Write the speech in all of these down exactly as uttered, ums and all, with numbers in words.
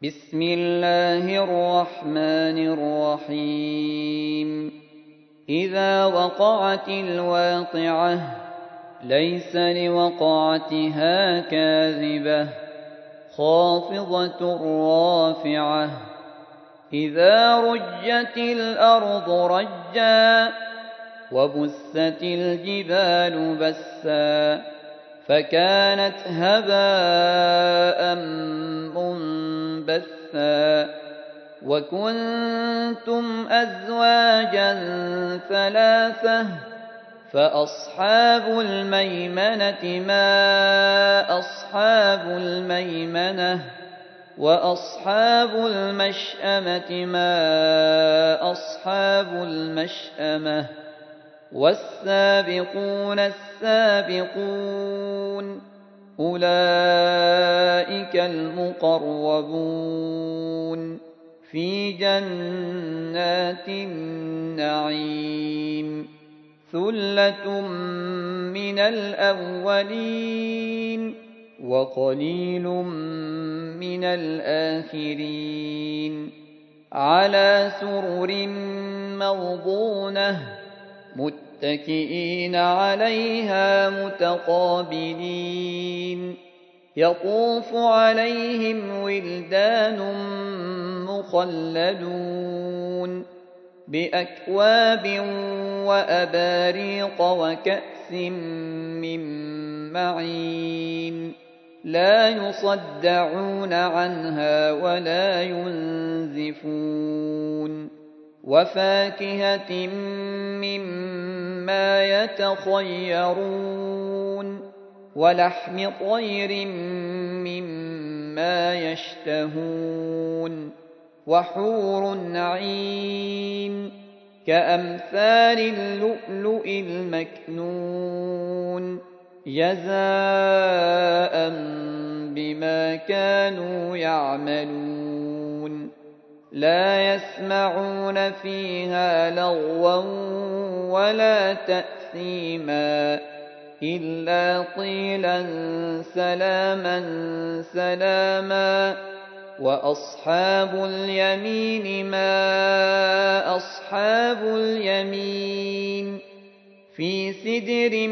بسم الله الرحمن الرحيم إذا وقعت الواقعة ليس لوقعتها كاذبة خافضة رافعة إذا رجت الأرض رجا وبست الجبال بسا فكانت هباء منبثا وكنتم أزواجا ثلاثة فأصحاب الميمنة ما أصحاب الميمنة وأصحاب المشأمة ما أصحاب المشأمة والسابقون السابقون أولئك المقربون في جنات النعيم ثلة من الأولين وقليل من الآخرين على سرر موضونة متكئين عليها متقابلين يطوف عليهم ولدان مخلدون بأكواب وأباريق وكأس من معين لا يصدعون عنها ولا ينزفون وفاكهة مما يتخيرون ولحم طير مما يشتهون وحور عين كأمثال اللؤلؤ المكنون جزاء بما كانوا يعملون لا يسمعون فيها لغوا ولا تأثيما إلا قيلا سلاما سلاما وأصحاب اليمين ما أصحاب اليمين في سدر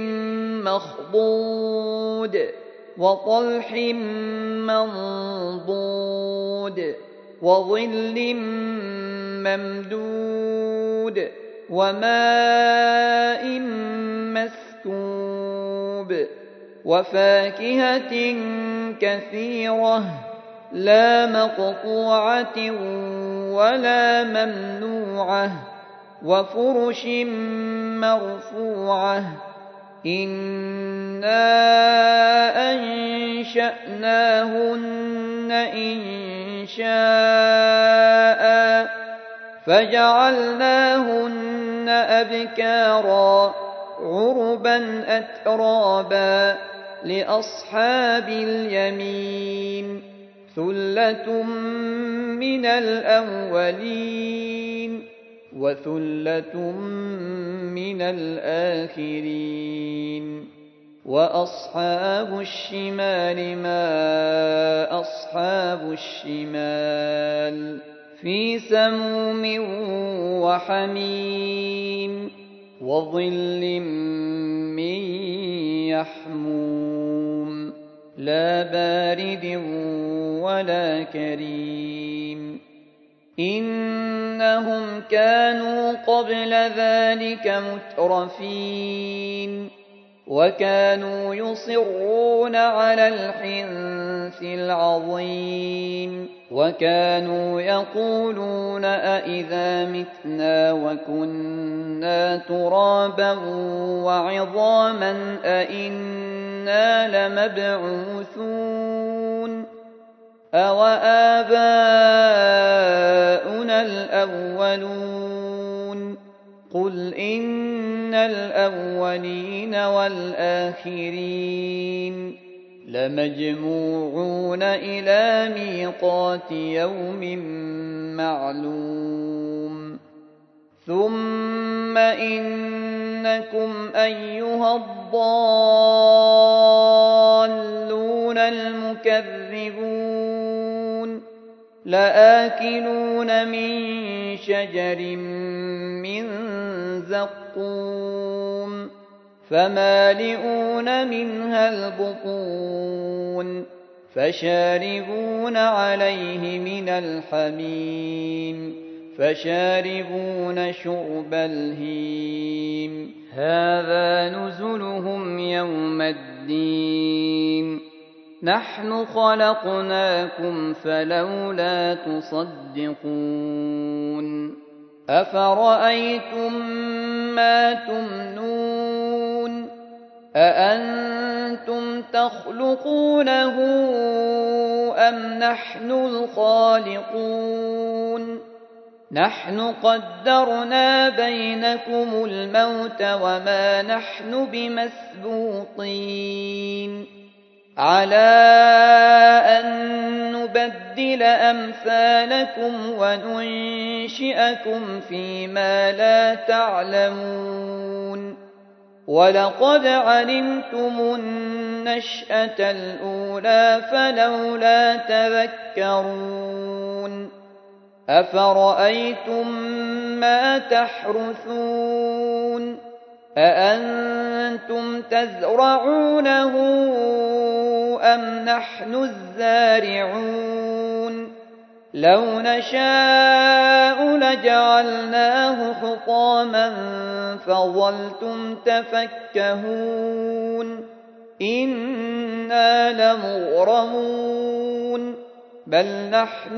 مخضود وطلح منضود وظل ممدود وماء مسكوب وفاكهة كثيرة لا مقطوعة ولا ممنوعة وفرش مرفوعة إنا أنشأناهن إنشاء فجعلناهن أبكارا عربا أترابا لأصحاب اليمين ثلة من الأولين وثلة من الآخرين وأصحاب الشمال ما أصحاب الشمال في سموم وحميم وظل من يحموم لا بارد ولا كريم إنهم كانوا قبل ذلك مترفين وكانوا يصرون على الحنث العظيم وكانوا يقولون أئذا متنا وكنا ترابا وعظاما أئنا لمبعوثون أوآباؤنا الأولون قل إن الأولين والآخرين لمجموعون إلى ميقات يوم معلوم ثم إنكم أيها الضالون المكذبون لآكلون من شجر من زقوم فمالئون منها البطون فشاربون عليه من الحميم فشاربون شرب الهيم هذا نزلهم يوم الدين نحن خلقناكم فلولا تصدقون أفرأيتم ما تمنون أأنتم تخلقونه أم نحن الخالقون نحن قدرنا بينكم الموت وما نحن بمسبوقين على أن نبدل أمثالكم وننشئكم فيما لا تعلمون ولقد علمتم النشأة الأولى فلولا تذكرون أفرأيتم ما تحرثون أأنتم تزرعونه أم نحن الزارعون لو نشاء لجعلناه حطاما فظلتم تفكهون إنا لمغرمون بل نحن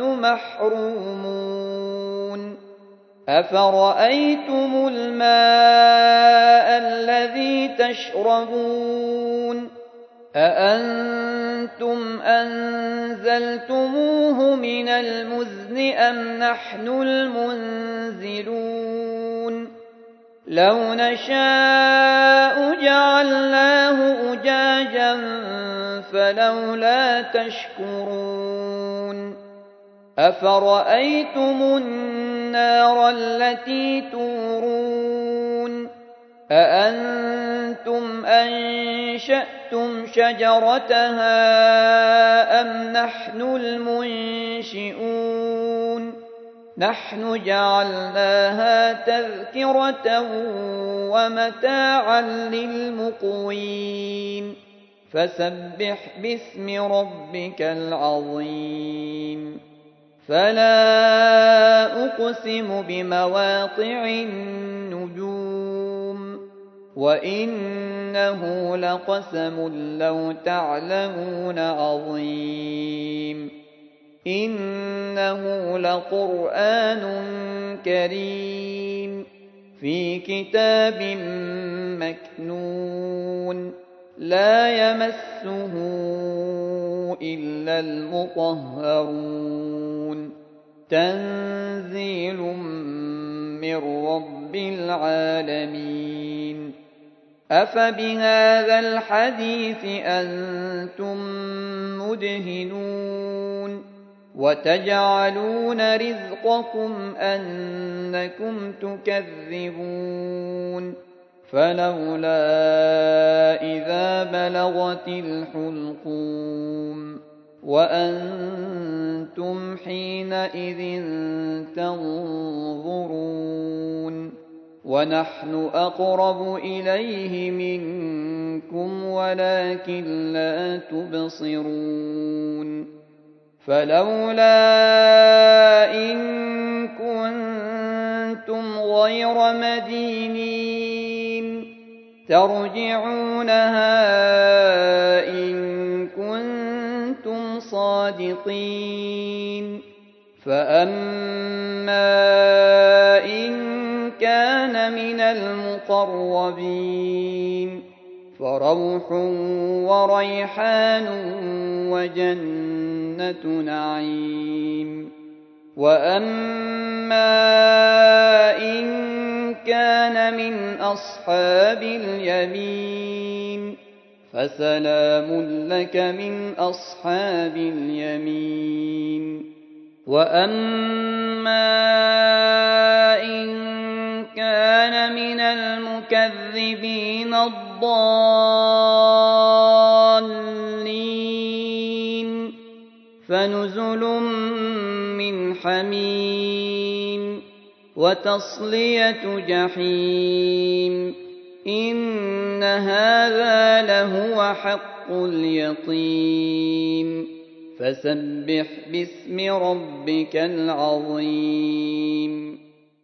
محرومون أفرأيتم الماء الذي تشربون أأنتم أنزلتموه من المزن أم نحن المنزلون لو نشاء جعلناه أجاجا فلولا تشكرون أفرأيتم النار التي تورون أأنتم أنشأتم شجرتها أم نحن المنشئون نحن جعلناها تذكرة ومتاعا للمقوين فسبح باسم ربك العظيم فلا أقسم بمواقع النجوم وإنه لقسم لو تعلمون عظيم إنه لقرآن كريم في كتاب مكنون لا يمسه إلا المطهرون تنزيل من رب العالمين أفبهذا الحديث أنتم مدهنون وتجعلون رزقكم أنكم تكذبون فلولا إذا بلغت الحلقوم وأنتم حينئذ تنظرون ونحن أقرب إليه منكم ولكن لا تبصرون فلولا إن كنتم غير مدينين ترجعونها إن كنتم صادقين فأما إن كان من المقربين فروح وريحان وجنة نعيم وأما إن كان من أصحاب اليمين فسلام لك من أصحاب اليمين وأما إن كان من المكذبين الضالين فنزل حميم وتصلية جحيم إن هذا لهو حق اليقين فسبح باسم ربك العظيم